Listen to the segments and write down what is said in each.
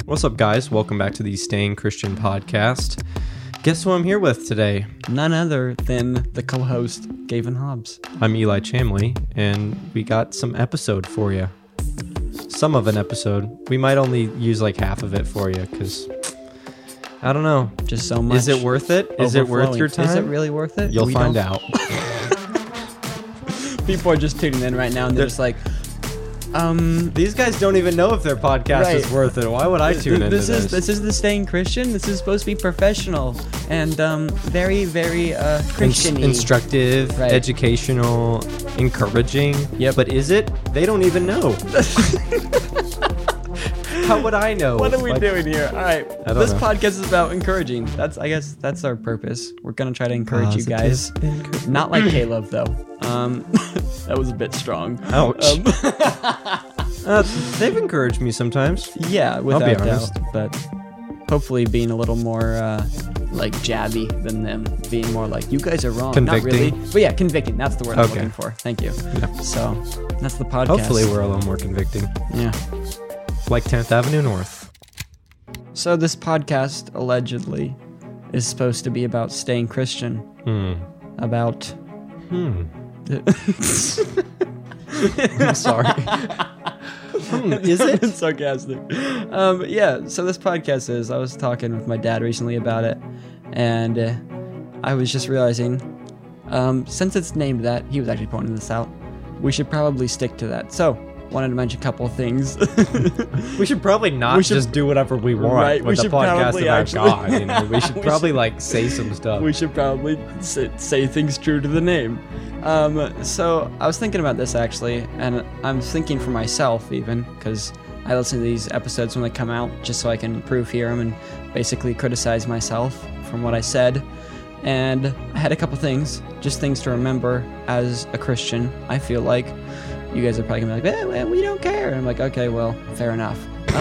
What's up, guys? Welcome back to the Staying Christian podcast. Guess who I'm here with today? None other than the co-host, Gavin Hobbs. I'm Eli Chamley, and we got some episode for you. Some of an episode. We might only use like half of it for you, because I don't know. Just so much. Is it worth it? Is it worth your time? Is it really worth it? You'll find out. People are just tuning in right now, and they're just like, These guys don't even know if their podcast is worth it. Why would I tune into this? This is the Staying Christian. This is supposed to be professional and very, very Christian-y. Instructive, educational, encouraging. Yeah, but is it? They don't even know. How would I know? What are we doing here? All right, this know. podcast is about encouraging. I guess that's our purpose. We're gonna try to encourage you guys. Not like Caleb though. That was a bit strong. Ouch. They've encouraged me sometimes. Yeah, without I'll be honest. doubt. But hopefully being a little more like jabby than them. Being more like, you guys are wrong. Convicting. Not really. But yeah, convicting. That's the word I'm looking for. Thank you. Yeah. So that's the podcast. Hopefully we're a little more convicting. Yeah. Like 10th Avenue North. So this podcast allegedly is supposed to be about staying Christian. About... I'm sorry. Is it? It's sarcastic. Yeah, so this podcast is... I was talking with my dad recently about it, and I was just realizing, since it's named that, he was actually pointing this out, we should probably stick to that. So... wanted to mention a couple of things. We should probably not just do whatever we want with the podcast about God. You know? We should probably say some stuff. We should probably say things true to the name. So I was thinking about this actually, and I'm thinking for myself even, because I listen to these episodes when they come out just so I can proofhear them and basically criticize myself from what I said. And I had a couple things, just things to remember as a Christian. I feel like you guys are probably gonna be like, well, we don't care. And I'm like, okay, well, fair enough.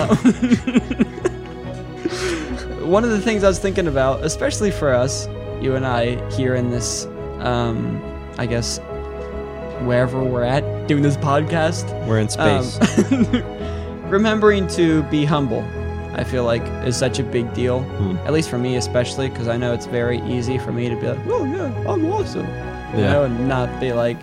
One of the things I was thinking about, especially for us, you and I, here in this, I guess, wherever we're at, doing this podcast. We're in space. Remembering to be humble, I feel like, is such a big deal. At least for me, especially, because I know it's very easy for me to be like, oh, yeah, I'm awesome. You know, and not be like,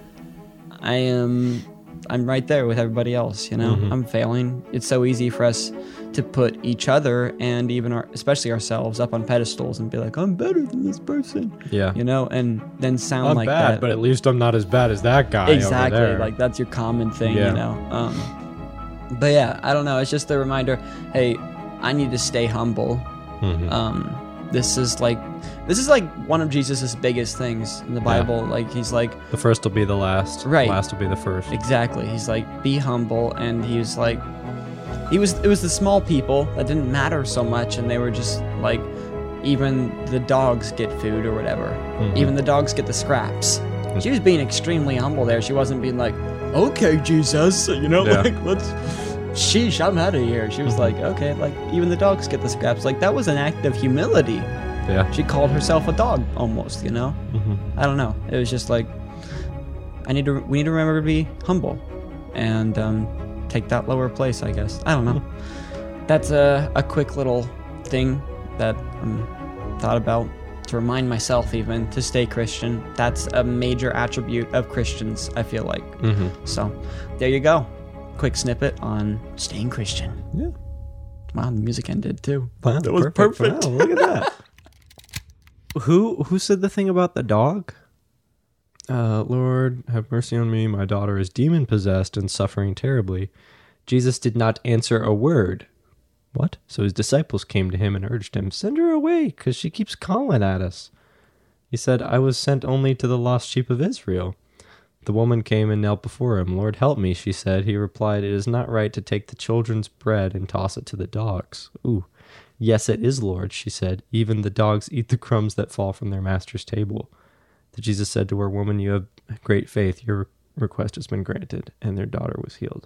I'm right there with everybody else, you know? I'm failing. It's so easy for us to put each other and even especially ourselves up on pedestals and be like, I'm better than this person. Yeah. You know, and then sound I'm like bad, that. but at least I'm not as bad as that guy. Exactly. Over there. Like that's your common thing, you know? But yeah, I don't know. It's just a reminder, hey, I need to stay humble. This is like one of Jesus's biggest things in the Bible. Yeah. Like he's like, the first will be the last. Right. The last will be the first. Exactly. He's like, be humble, and he was like, it was the small people that didn't matter so much, and they were just like, even the dogs get food or whatever. Even the dogs get the scraps. She was being extremely humble there. She wasn't being like, okay, Jesus, you know, like sheesh, I'm out of here. She was like, okay, like even the dogs get the scraps. Like that was an act of humility. Yeah. She called herself a dog almost, you know? I don't know. It was just like, we need to remember to be humble and take that lower place, I guess. I don't know. That's a quick little thing that I thought about to remind myself even to stay Christian. That's a major attribute of Christians, I feel like. So there you go. Quick snippet on staying Christian. Yeah. Wow, the music ended too. Wow, that was perfect. Wow, look at that. Who said the thing about the dog? Lord, have mercy on me. My daughter is demon-possessed and suffering terribly. Jesus did not answer a word. What? So his disciples came to him and urged him, send her away, because she keeps calling at us. He said, I was sent only to the lost sheep of Israel. The woman came and knelt before him. Lord, help me, she said. He replied, it is not right to take the children's bread and toss it to the dogs. Ooh. Yes, it is, Lord, she said. Even the dogs eat the crumbs that fall from their master's table. Then Jesus said to her, woman, you have great faith. Your request has been granted. And their daughter was healed.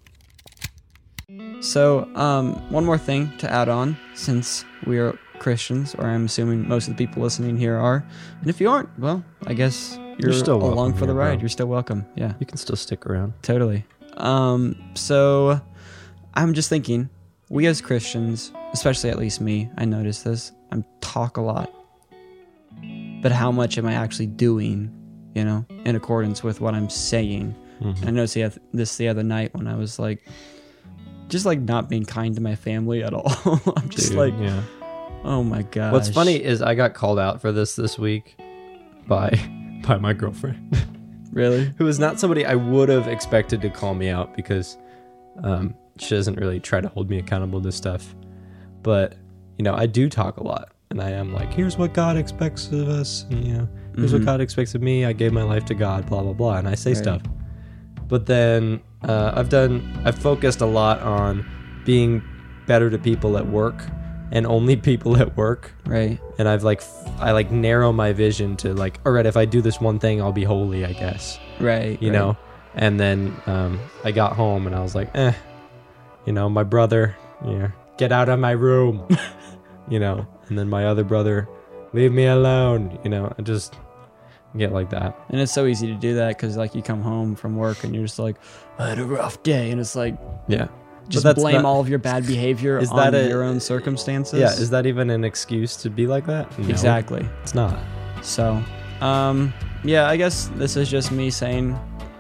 So, one more thing to add on, since we are Christians, or I'm assuming most of the people listening here are. And if you aren't, well, I guess you're still along for the ride. Bro. You're still welcome. Yeah. You can still stick around. Totally. So I'm just thinking, we as Christians, especially at least me, I notice this, I talk a lot. But how much am I actually doing, in accordance with what I'm saying? I noticed this the other night when I was like, just like not being kind to my family at all. I'm just yeah. Oh my gosh. What's funny is I got called out for this week by my girlfriend. Really? Who is not somebody I would have expected to call me out because she doesn't really try to hold me accountable to stuff. But, I do talk a lot. And I am like, here's what God expects of us. And, here's what God expects of me. I gave my life to God, blah, blah, blah. And I say stuff. But then I've focused a lot on being better to people at work and only people at work. Right. And I narrow my vision to like, all right, if I do this one thing, I'll be holy, I guess. Right. You know? And then I got home and I was like, my brother, get out of my room, and then my other brother, leave me alone, I just get like that. And it's so easy to do that because like you come home from work and you're just like, I had a rough day. And it's like, yeah. Just blame all of your bad behavior on your own circumstances. Yeah, is that even an excuse to be like that? No, exactly. It's not. So, yeah, I guess this is just me saying,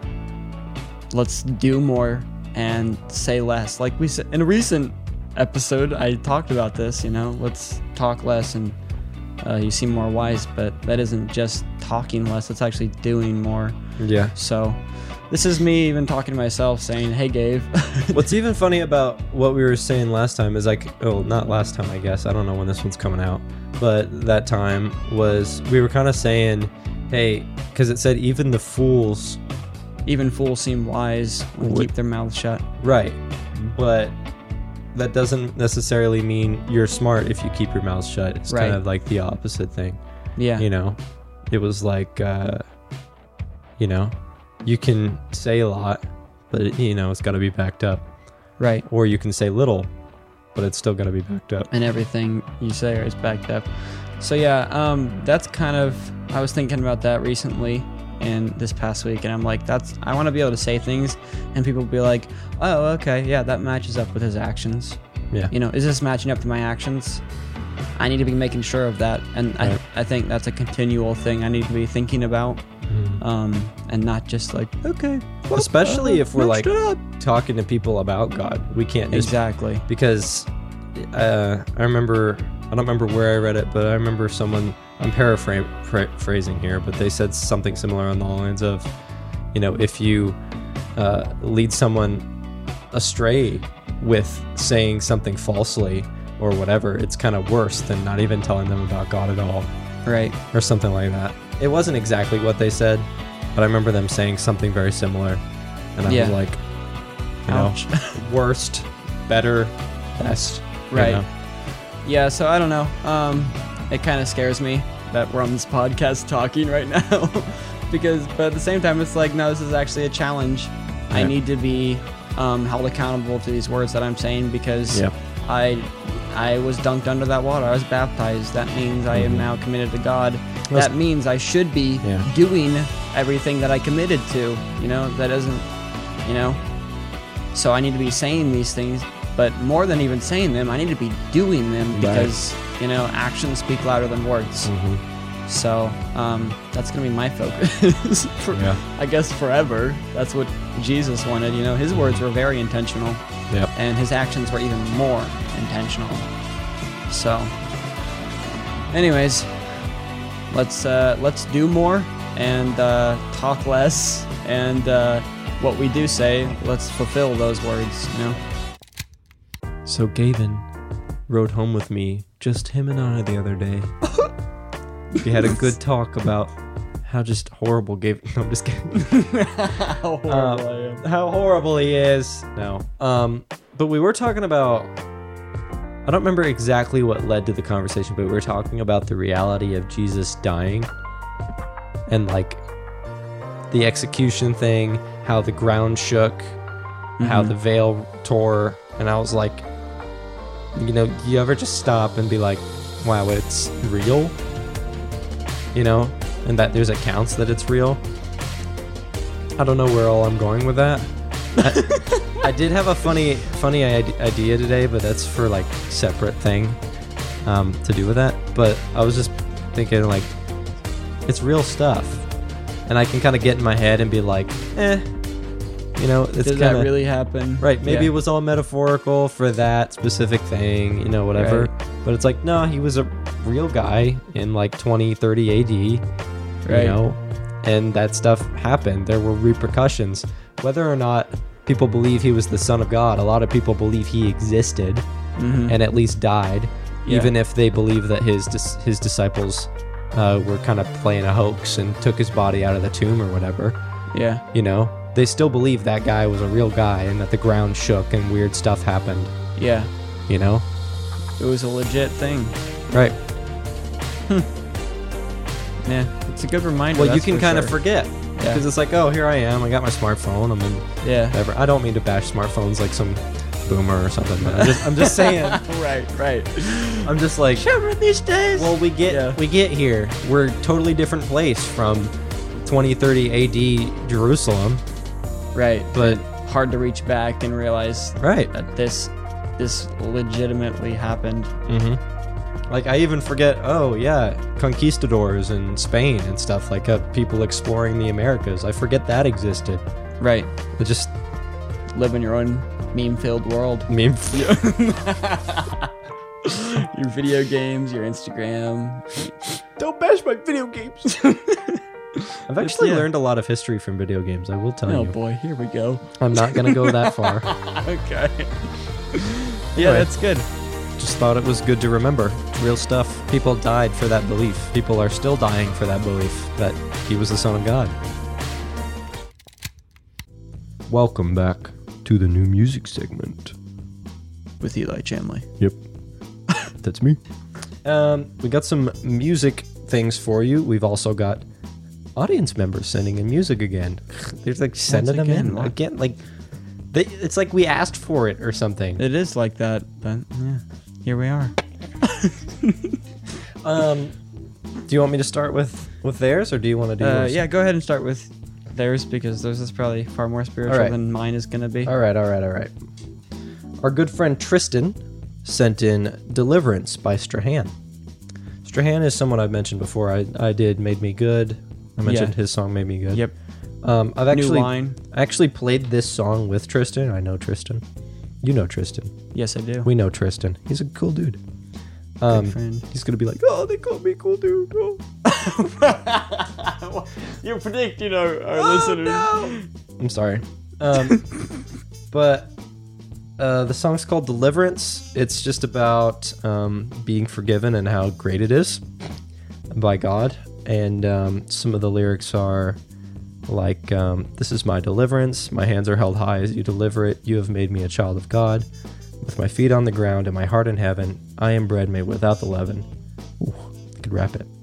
let's do more and say less. Like we said in a recent episode, I talked about this, let's talk less and you seem more wise, but that isn't just talking less, it's actually doing more. Yeah. So this is me even talking to myself saying, hey, Gabe. What's even funny about what we were saying last time is not last time, I guess. I don't know when this one's coming out. But that time was, we were kind of saying, hey, because it said even fools seem wise when keep their mouths shut. Right. But that doesn't necessarily mean you're smart if you keep your mouth shut. It's kind of like the opposite thing. Yeah. It was like, you can say a lot, but it's got to be backed up. Right. Or you can say little, but it's still got to be backed up. And everything you say is backed up. So yeah, that's kind of, I was thinking about that recently and this past week, and I'm like, I want to be able to say things and people be like, oh, okay, yeah, that matches up with his actions. Yeah. Is this matching up to my actions? I need to be making sure of that. And I think that's a continual thing I need to be thinking about. And not just like, okay. Well, especially if we're like talking to people about God. We can't just, exactly. Because I don't remember where I read it, but I remember someone, I'm paraphrasing here, but they said something similar on the lines of, if you lead someone astray with saying something falsely or whatever, it's kind of worse than not even telling them about God at all. Right. Or something like that. It wasn't exactly what they said, but I remember them saying something very similar. And I was like, worst, better, best. Right. Yeah, so I don't know. It kind of scares me that we're on this podcast talking right now. But at the same time, it's like, no, this is actually a challenge. Yeah. I need to be held accountable to these words that I'm saying because I was dunked under that water. I was baptized. That means I am now committed to God. That means I should be doing everything that I committed to. That isn't, So I need to be saying these things, but more than even saying them, I need to be doing them because, actions speak louder than words. Mm-hmm. So that's going to be my focus for, I guess, forever. That's what Jesus wanted. His words were very intentional. Yep. And his actions were even more intentional. So, anyways, let's do more and talk less. And what we do say, let's fulfill those words. So Gavin rode home with me, just him and I, the other day. We had a good talk about how just horrible Gavin. No, I'm just kidding. How horrible I am. How horrible he is. No. But we were talking about, I don't remember exactly what led to the conversation, but we were talking about the reality of Jesus dying and like the execution thing, how the ground shook, how the veil tore. And I was like, you ever just stop and be like, wow, it's real? And that there's accounts that it's real. I don't know where all I'm going with that, I did have a funny idea today, but that's for like separate thing to do with that. But I was just thinking like, it's real stuff, and I can kind of get in my head and be like, you know, it's Did that really happen? right. Maybe Yeah. it was all metaphorical for that specific thing, you know, whatever. Right. But it's like, no, he was a real guy in like 20, 30 AD, you Right. know, and that stuff happened. There were repercussions. Whether or not people believe he was the son of God, a lot of people believe he existed and at least died, Yeah. even if they believe that his disciples were kind of playing a hoax and took his body out of the tomb or whatever. Yeah. You know, they still believe that guy was a real guy and that the ground shook and weird stuff happened, Yeah. you know? It was a legit thing. Right. Yeah. It's a good reminder. Well, you that's can for kind of sure. forget because it's like, oh, here I am. I got my smartphone. I'm in Yeah. whatever. I don't mean to bash smartphones like some boomer or something, but I'm just saying. Right. I'm just like, Children these days. well, we get here. We're a totally different place from 20, 30 AD Jerusalem. Right. But Hard to reach back and realize right. that this legitimately happened. Like I even forget, oh yeah, conquistadors in Spain and stuff like people exploring the Americas. I forget that existed. Right. It just Live in your own meme-filled world. meme. Your video games, your Instagram. Don't bash my video games. I've actually yeah. learned a lot of history from video games. I will tell Oh you. boy, here we go. I'm not gonna go that far. Okay. Yeah, Anyway. that's good. Just thought it was good to remember. It's real stuff. People died for that belief. People are still dying for that belief that he was the Son of God. Welcome back to the new music segment. With Eli Chamley. Yep. That's me. We got some music things for you. We've also got audience members sending in music again. They're like sending them again? in What? again. Like it's like we asked for it or something. It is like that, but yeah, here we are. Do you want me to start with theirs, or do you want to do yours? Yeah, go ahead and start with theirs because theirs is probably far more spiritual All right. than mine is gonna be. All right. Our good friend Tristan sent in "Deliverance" by Strahan. Strahan is someone I've mentioned before. I did "Made Me Good." I mentioned his song "Made Me Good." Yep. I've actually line. I actually played this song with Tristan. I know Tristan. You know Tristan. Yes, I do. We know Tristan. He's a cool dude. Good friend. He's gonna be like, oh, they call me cool dude. Oh. You predict, our listeners. No. I'm sorry. But the song's called "Deliverance." It's just about being forgiven and how great it is by God. And some of the lyrics are like, "This is my deliverance. My hands are held high as you deliver it. You have made me a child of God. With my feet on the ground and my heart in heaven, I am bread made without the leaven." Ooh, I could rap it.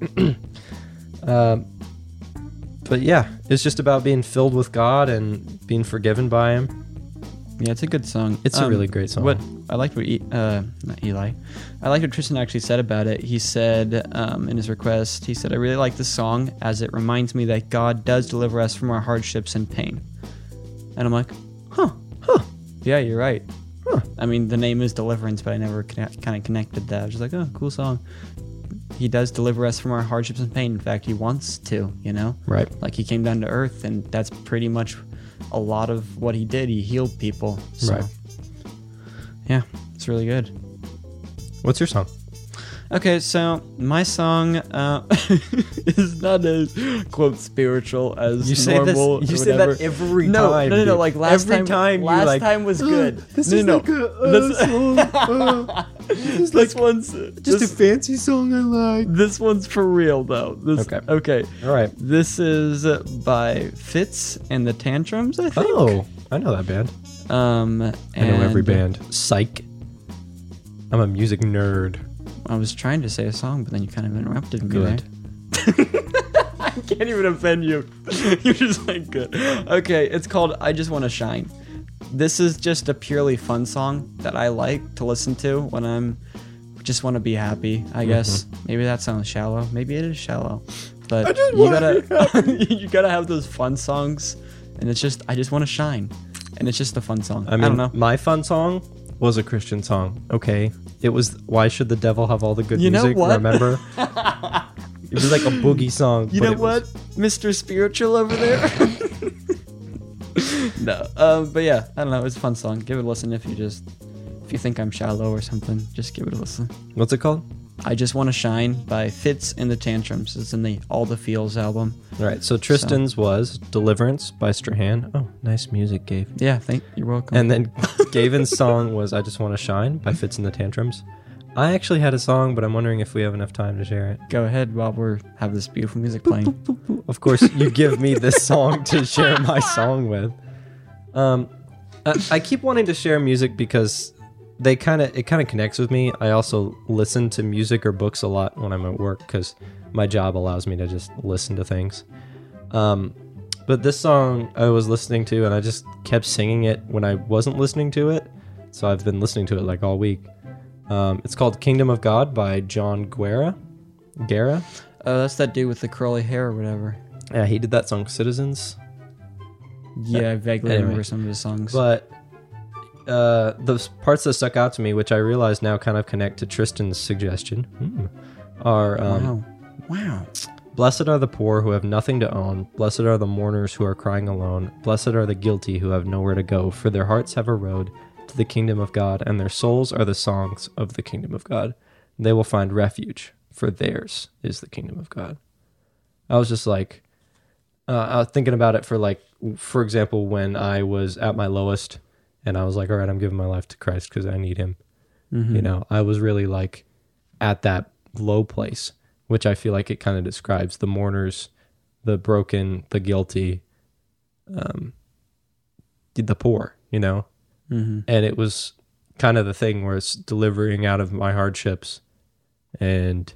But yeah, it's just about being filled with God and being forgiven by Him. Yeah, it's a good song. It's a really great song. What I liked what not Eli, I liked what Tristan actually said about it. He said in his request, he said, "I really like this song as it reminds me that God does deliver us from our hardships and pain." And I'm like, huh, yeah, you're right. Huh. I mean, the name is Deliverance, but I never kind of connected that. I was just like, oh, cool song. He does deliver us from our hardships and pain. In fact, he wants to, Right. Like he came down to earth, and that's pretty much a lot of what he did. He healed people. So, Right. yeah, it's really good. What's your song? Okay, so my song is not as quote spiritual as You say normal. this. You or say whatever. that every No, time. no. dude. Like last every time, last you're like, time was good. This no, is no. like This one's just a fancy song I like. This one's for real though. Okay. All right. This is by Fitz and the Tantrums, I think. Oh, I know that band. I know every and band. Psych. I'm a music nerd. I was trying to say a song, but then you kind of interrupted me. Good. There. I can't even offend you. You're just like, good. Okay, it's called "I Just Want to Shine." This is just a purely fun song that I like to listen to when I'm just want to be happy, I guess. Maybe that sounds shallow. Maybe it is shallow. But you gotta have those fun songs, and it's just, I just want to shine. And it's just a fun song. I mean, I don't know. my fun song was a Christian song. Okay, it was "Why Should the Devil Have All the Good You know Music?" what? Remember? It was like a boogie song. You but know it what, was- Mr. Spiritual over there? No, but yeah, I don't know. It's a fun song. Give it a listen if you think I'm shallow or something. Just give it a listen. What's it called? I Just Want to Shine by Fits and the Tantrums. It's in the All the Feels album. All right, so Tristan's was "Deliverance" by Strahan. Oh, nice music, Gabe. Yeah, you're welcome. And then Gavin's song was "I Just Want to Shine" by Fits and the Tantrums. I actually had a song, but I'm wondering if we have enough time to share it. Go ahead while we have this beautiful music playing. Of course, you give me this song to share my song with. I keep wanting to share music because it kind of connects with me. I also listen to music or books a lot when I'm at work because my job allows me to just listen to things. But this song I was listening to, and I just kept singing it when I wasn't listening to it. So I've been listening to it like all week. It's called "Kingdom of God" by John Guerra. Oh, that's that dude with the curly hair or whatever. Yeah, he did that song "Citizens." Yeah, I vaguely Anyway. remember some of his songs. But the parts that stuck out to me, which I realize now kind of connect to Tristan's suggestion, are Wow. "Blessed are the poor who have nothing to own. Blessed are the mourners who are crying alone. Blessed are the guilty who have nowhere to go, for their hearts have a road to the kingdom of God, and their souls are the songs of the kingdom of God. They will find refuge, for theirs is the kingdom of God." I was just like, I was thinking about it for example, when I was at my lowest and I was like, all right, I'm giving my life to Christ because I need him. Mm-hmm. You know, I was really like at that low place, which I feel like it kind of describes the mourners, the broken, the guilty, the poor, you know? Mm-hmm. And it was kind of the thing where it's delivering out of my hardships. And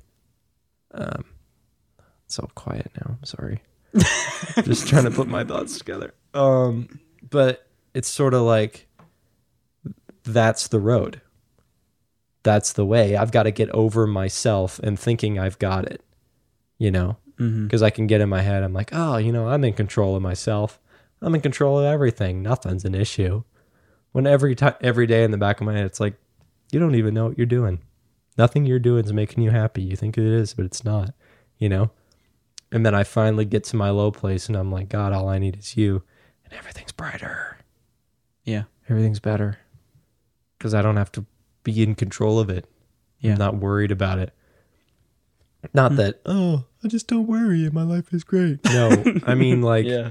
so quiet now. I'm sorry. Just trying to put my thoughts together. But it's sort of like, that's the road. That's the way. I've got to get over myself and thinking I've got it, you know? Because I can get in my head, I'm like, oh, you know, I'm in control of myself. I'm in control of everything. Nothing's an issue. When every day in the back of my head, it's like, you don't even know what you're doing. Nothing you're doing is making you happy. You think it is, but it's not, you know? And then I finally get to my low place and I'm like, God, all I need is you. And everything's brighter. Yeah. Everything's better. Because I don't have to be in control of it. Yeah. I'm not worried about it. Not that, oh, I just don't worry. My life is great. No, I mean, like, Yeah.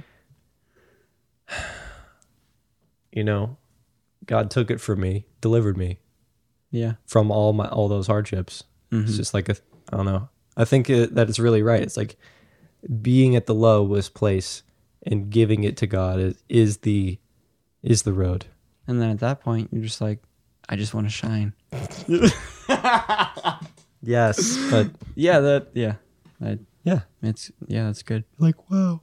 you know, God took it from me, delivered me Yeah. from all those hardships. Mm-hmm. It's just like, I don't know. I think that it's really right. It's like being at the lowest place and giving it to God is the road. And then at that point, you're just like, I just want to shine. Yes, but Yeah, that's good. like, wow.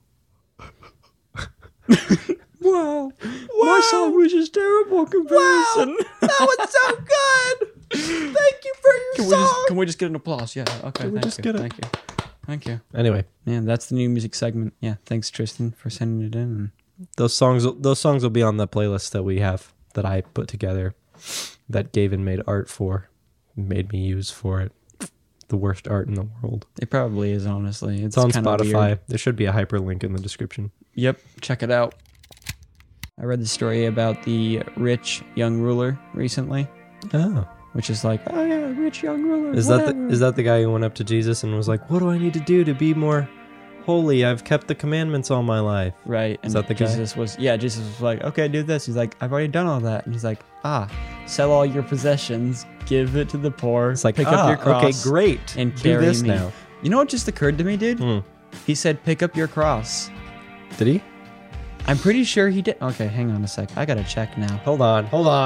Wow. My song was just terrible comparison. That was so good. Thank you for your Can we just get an applause? Yeah. Okay. we just get it? Thank you. Anyway, Man, that's the new music segment. Yeah. Thanks, Tristan, for sending it in. those songs will be on the playlist that I put together, that Gavin made me use for it. The worst art in the world. It probably is, honestly. It's on kinda Spotify. weird. There should be a hyperlink in the description. Yep. Check it out. I read the story about the rich young ruler recently, Oh. which is like, oh yeah, rich young ruler. Is that the guy who went up to Jesus and was like, "What do I need to do to be more holy? I've kept the commandments all my life." Right. And Is that the guy? Jesus was like, okay, do this. He's like, I've already done all that. And he's like, sell all your possessions, give it to the poor. It's like, pick up your cross. okay, great. and do carry this me. now. You know what just occurred to me, dude? Hmm. He said, pick up your cross. Did he? I'm pretty sure he did. Okay, hang on a sec. I gotta check now. Hold on.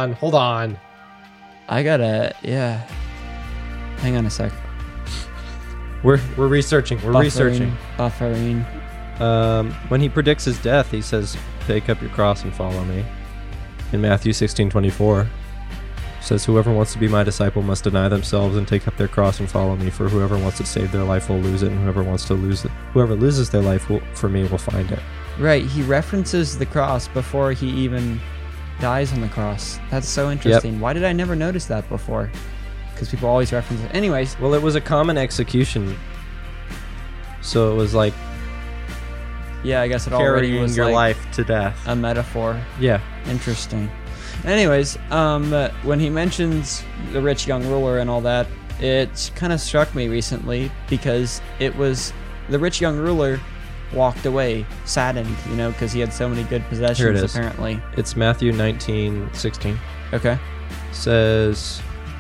Yeah. Hang on a sec. We're researching. Buffering. When he predicts his death, he says, "Take up your cross and follow me." In Matthew 16:24, says, "Whoever wants to be my disciple must deny themselves and take up their cross and follow me. For whoever wants to save their life will lose it, and whoever loses their life for me will find it." Right, he references the cross before he even dies on the cross. That's so interesting. Why did I never notice that before? Because people always reference it. Anyways. Well, it was a common execution. So it was like... Yeah, I guess it already carrying was your like life to death. a metaphor. Yeah. Interesting. Anyways, when he mentions the rich young ruler and all that, it kind of struck me recently because it was the rich young ruler walked away saddened, because he had so many good possessions. Here it is. Apparently. It's Matthew 19:16. Okay. Says,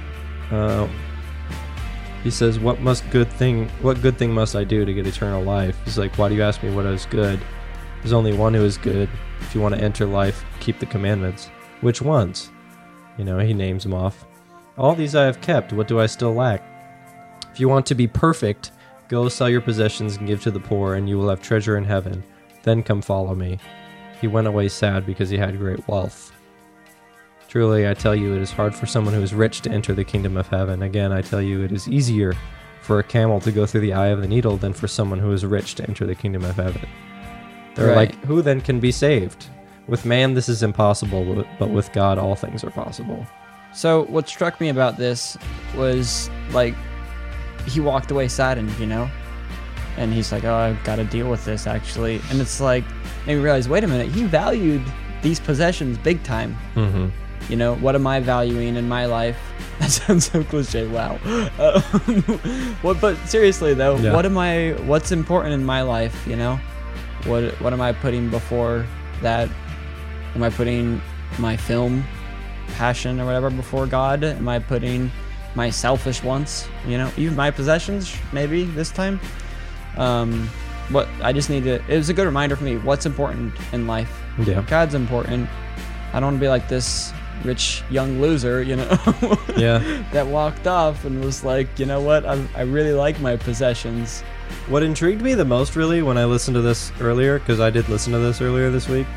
he says, what good thing must I do to get eternal life? He's like, why do you ask me what is good? There's only one who is good. If you want to enter life, keep the commandments. Which ones? He names them off. All these I have kept. What do I still lack? If you want to be perfect, go sell your possessions and give to the poor, and you will have treasure in heaven. Then come follow me. He went away sad because he had great wealth. Truly, I tell you, it is hard for someone who is rich to enter the kingdom of heaven. Again, I tell you, it is easier for a camel to go through the eye of the needle than for someone who is rich to enter the kingdom of heaven. They're Right. like, who then can be saved? With man, this is impossible, but with God, all things are possible. So what struck me about this was like he walked away saddened, and he's like, oh, I've got to deal with this actually. And it's like, made me realize, wait a minute, he valued these possessions big time. Mm-hmm. What am I valuing in my life? That sounds so cliche. Wow. But seriously though, Yeah. what's important in my life? What am I putting before that? Am I putting my film passion or whatever before God? Am I putting my selfish wants, even my possessions, maybe this time? What I just need to, it was a good reminder for me. What's important in life? Yeah. God's important. I don't want to be like this rich young loser, Yeah. that walked off and was like, you know what? I really like my possessions. What intrigued me the most, really, when I listened to this earlier, because I did listen to this earlier this week,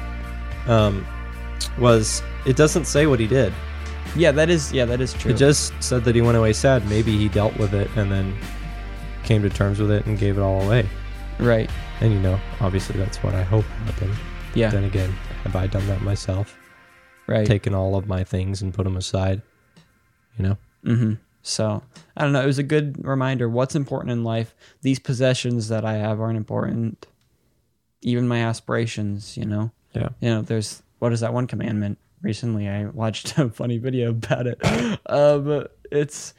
was it doesn't say what he did. Yeah, that is true. It just said that he went away sad. Maybe he dealt with it and then came to terms with it and gave it all away. Right. And obviously that's what I hope happened. Yeah. Then again, have I done that myself? Right. Taken all of my things and put them aside? Mm-hmm. So, I don't know. It was a good reminder. What's important in life? These possessions that I have aren't important. Even my aspirations, Yeah. There's, what is that one commandment? Recently, I watched a funny video about it. It's,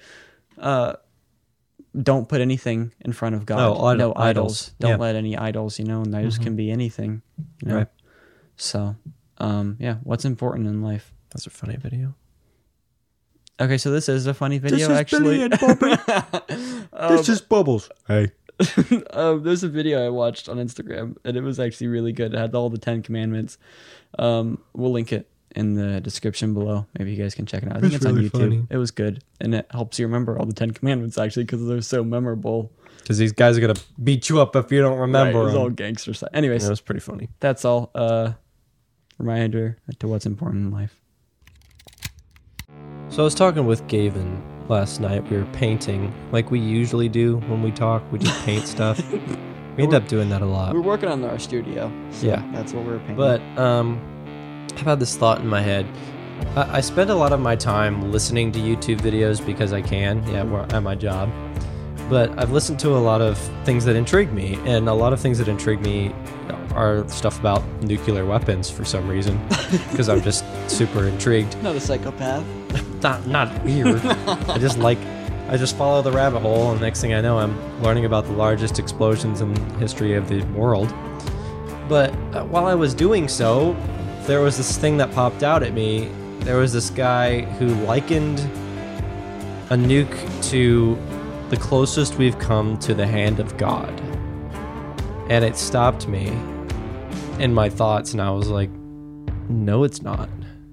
don't put anything in front of God. No idols. Don't let any idols, and idols can be anything. Right. So, what's important in life? That's a funny video. Okay, so this is a funny video, This is actually. Billy and Bobby. This is Bubbles. Hey. There's a video I watched on Instagram, and it was actually really good. It had all the 10 commandments. We'll link it in the description below. Maybe you guys can check it out. I think it's really on YouTube. funny. It was good, and it helps you remember all the 10 commandments, actually, because they're so memorable. Because these guys are going to beat you up if you don't remember Right, it was them. all gangster stuff. Anyways, It was pretty funny. that's all. Reminder to what's important in life. So I was talking with Gavin last night. We were painting like we usually do when we talk. We just paint stuff. We end up doing that a lot. We're working on our studio. So Yeah. that's what we're painting. But I've had this thought in my head. I spend a lot of my time listening to YouTube videos because I can, at my job. But I've listened to a lot of things that intrigue me, and a lot of things that intrigue me are stuff about nuclear weapons for some reason, because I'm just super intrigued. not a psychopath. Not weird. I just follow the rabbit hole, and next thing I know, I'm learning about the largest explosions in the history of the world. But while I was doing so, there was this thing that popped out at me. There was this guy who likened a nuke to the closest we've come to the hand of God. And it stopped me in my thoughts, and I was like, no, it's not.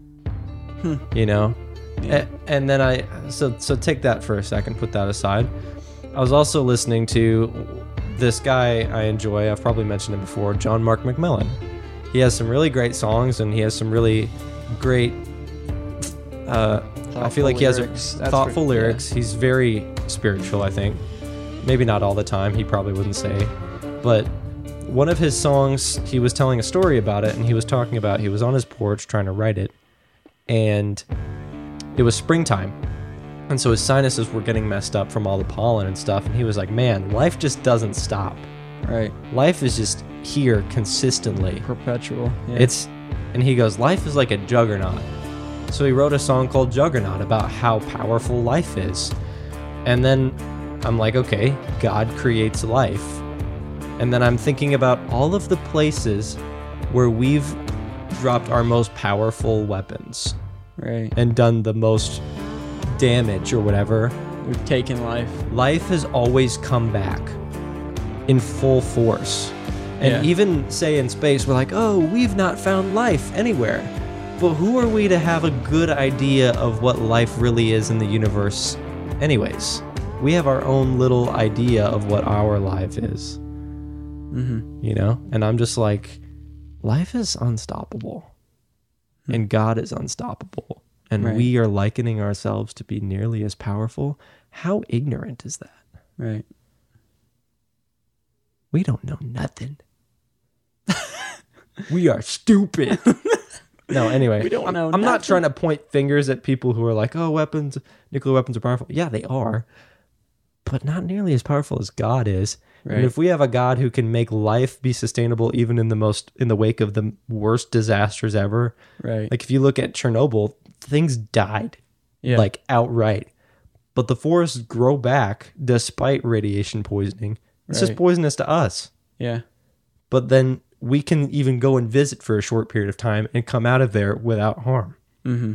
Yeah. And then so take that for a second, put that aside. I was also listening to this guy I enjoy. I've probably mentioned him before, John Mark McMillan. He has some really great songs, and he has some really great I feel like he has thoughtful lyrics. He's very spiritual, I think. Maybe not all the time, he probably wouldn't say. But one of his songs, he was telling a story about it, and he was talking about he was on his porch trying to write it, and it was springtime. And so his sinuses were getting messed up from all the pollen and stuff. And he was like, man, life just doesn't stop. Right. Life is just here consistently. Perpetual. Yeah. And he goes, life is like a juggernaut. So he wrote a song called Juggernaut about how powerful life is. And then I'm like, okay, God creates life. And then I'm thinking about all of the places where we've dropped our most powerful weapons. Right. And done the most damage or whatever. We've taken life. Life has always come back in full force. And even, say, in space, we're like, oh, we've not found life anywhere. But who are we to have a good idea of what life really is in the universe anyways? We have our own little idea of what our life is. Mm-hmm. You know? And I'm just like, life is unstoppable. And God is unstoppable. And we are likening ourselves to be nearly as powerful. How ignorant is that? Right. We don't know nothing. We are stupid. No, anyway. We don't know I'm not nothing. trying to point fingers at people who are like, oh, nuclear weapons are powerful. Yeah, they are. But not nearly as powerful as God is. Right. And if we have a God who can make life be sustainable even in the wake of the worst disasters ever. Right. Like if you look at Chernobyl, things died. Yeah. Like outright. But the forests grow back despite radiation poisoning. It's just poisonous to us. Yeah. But then we can even go and visit for a short period of time and come out of there without harm. Mm-hmm.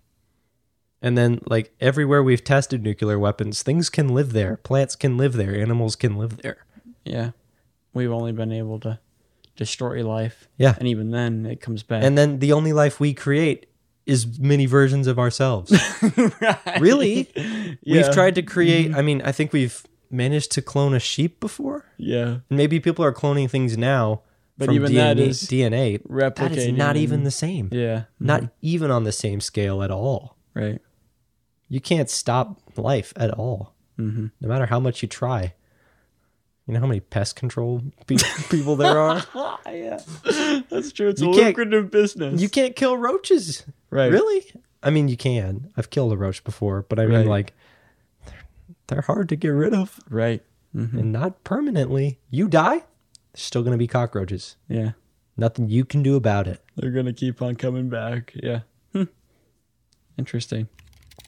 And then, like, everywhere we've tested nuclear weapons, things can live there. Plants can live there. Animals can live there. Yeah. We've only been able to destroy life. Yeah. And even then, it comes back. And then the only life we create is many versions of ourselves. Right. Really? Yeah. We've tried to create, I mean, I think we've managed to clone a sheep before. Yeah. And maybe people are cloning things now. But from even that is DNA. That is replicating not and- even the same. Yeah. Not even on the same scale at all. Right. You can't stop life at all, Mm-hmm. no matter how much you try. You know how many pest control people there are? Yeah. That's true. It's You a can't- lucrative business. You can't kill roaches. Right. Really? I mean, you can. I've killed a roach before, but I mean, Right. like, they're hard to get rid of. Right. Mm-hmm. And not permanently. You die, there's still going to be cockroaches. Yeah. Nothing you can do about it. They're going to keep on coming back. Yeah. Interesting.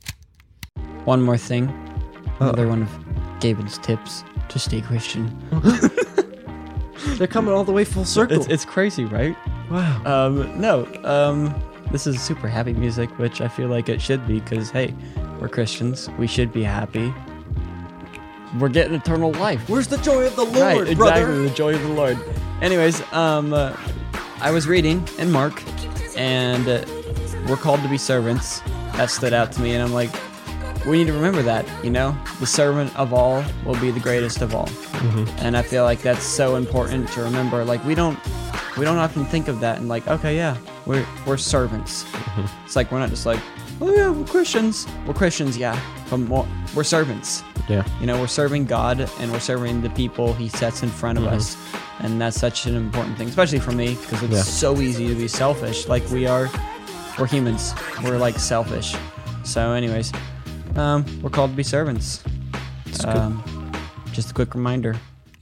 One more thing. Another one of David's tips to stay Christian. They're coming all the way full circle. It's crazy, right? Wow. This is super happy music, which I feel like it should be because, hey, we're Christians. We should be happy. We're getting eternal life. Where's the joy of the Lord, Right, exactly. brother? The joy of the Lord. Anyways, I was reading in Mark, and we're called to be servants. That stood out to me, and I'm like, we need to remember that, you know? The servant of all will be the greatest of all. Mm-hmm. And I feel like that's so important to remember. Like, we don't often think of that and like, okay, yeah, we're servants. Mm-hmm. It's like, we're not just like, oh yeah, we're Christians. We're Christians, yeah, but we're servants. Yeah. You know, we're serving God and we're serving the people He sets in front of us. And that's such an important thing, especially for me, because it's so easy to be selfish. Like we're humans. We're like selfish. So anyways, we're called to be servants. Just a quick reminder.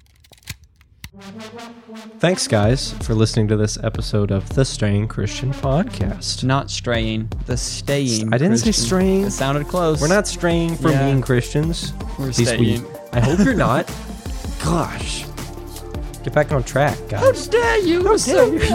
Thanks, guys, for listening to this episode of the Straying Christian Podcast. Not straying, the staying. I didn't say Christian. straying. It sounded close. We're not straying from Yeah. being Christians. We're At least staying. I hope you're not. Gosh. Get back on track, guys. How dare you? How dare you?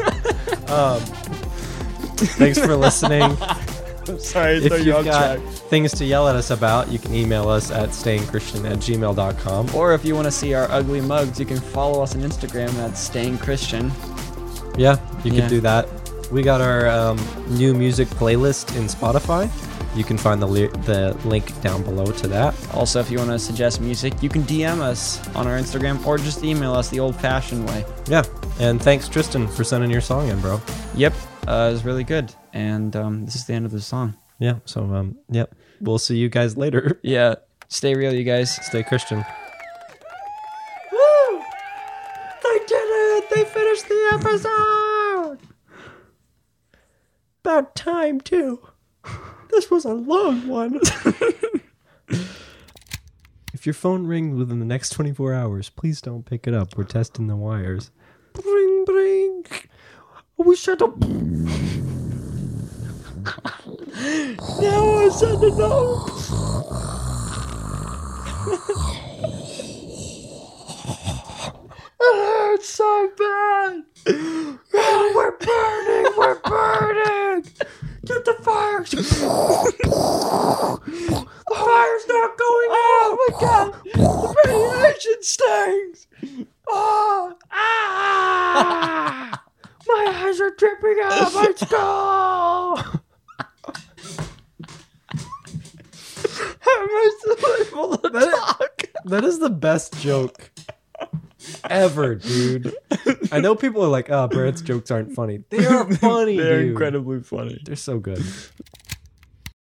Thanks for listening. I'm sorry, If you've got things to yell at us about, you can email us at stayingchristian@gmail.com. Or if you want to see our ugly mugs, you can follow us on Instagram at Staying Christian. Yeah, you Yeah. can do that. We got our new music playlist in Spotify. You can find the link down below to that. Also, if you want to suggest music, you can DM us on our Instagram or just email us the old-fashioned way. Yeah, and thanks, Tristan, for sending your song in, bro. Yep, it was really good. And this is the end of the song. Yeah, so, yep. We'll see you guys later. Yeah, stay real, you guys. Stay Christian. Woo! They did it! They finished the episode! about time, too. This was a long one. If your phone rings within the next 24 hours, please don't pick it up. We're testing the wires. Bring, bring. We shut up. Now I send a note. It hurts so bad. Oh, we're burning. We're burning. Get the fire. The fire's not going out. Oh my God. The radiation stings. Oh, ah. My eyes are dripping out of my skull. How am I still able to talk? That is the best joke ever, dude. I know people are like, oh, Brandt's jokes aren't funny. They are funny, They're dude. incredibly funny. They're so good.